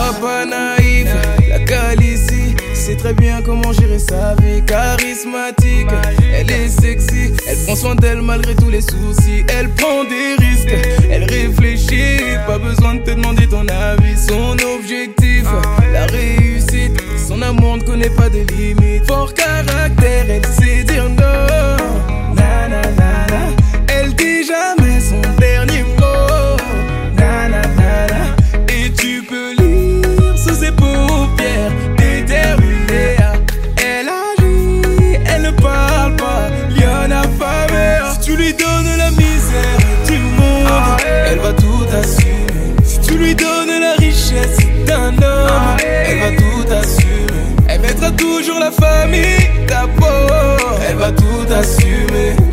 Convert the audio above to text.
pas naïf, la Calicie sait très bien comment gérer sa vie. Charismatique, elle est sexy, elle prend soin d'elle malgré tous les soucis. Elle prend des risques, elle réfléchit, pas besoin de te demander ton avis. Son objectif, la réussite, son amour ne connaît pas de limites. Fort caractère, elle sait dire non